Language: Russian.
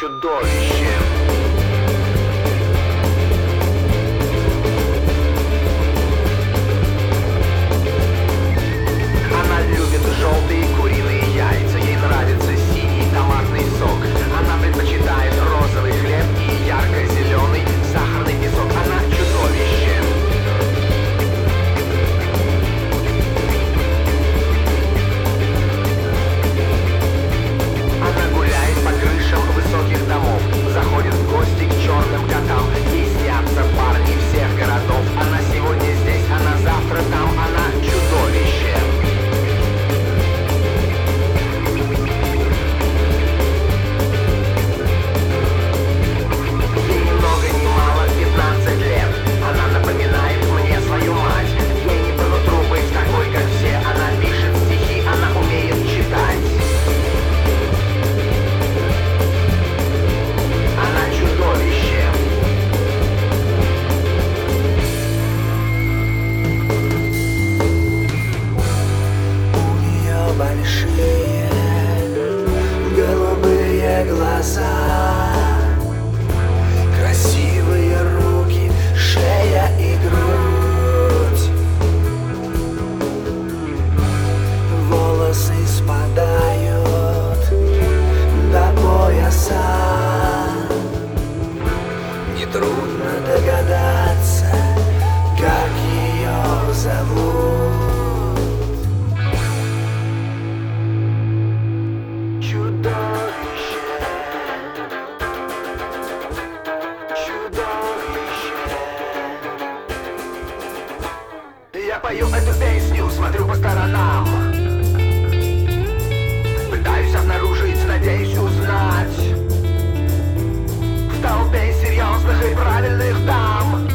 чудовище. Она любит желтые куриные яйца, ей нравится синий томатный сок. Она предпочитает розовый хлеб и ярко-зеленый сахарный песок. Она чудовище. Она гуляет по крышам высоких домов, заходит в гости к черным котам. Ей снятся парни всех городов. Она сегодня здесь, она завтра там. Она чудовище. Ей ни много ни мало 15 лет. Она напоминает мне свою мать. Ей не по нутру быть такой, как все. Она пишет стихи, она умеет читать. Она чудовище. У нее большие голубые глаза, красивые руки, шея и грудь. Волосы спадают до пояса. Нетрудно догадаться, как ее зовут. Чудовище. Чудовище. Я пою эту песню, смотрю по сторонам. Пытаюсь обнаружить, надеюсь узнать в толпе серьезных и правильных дам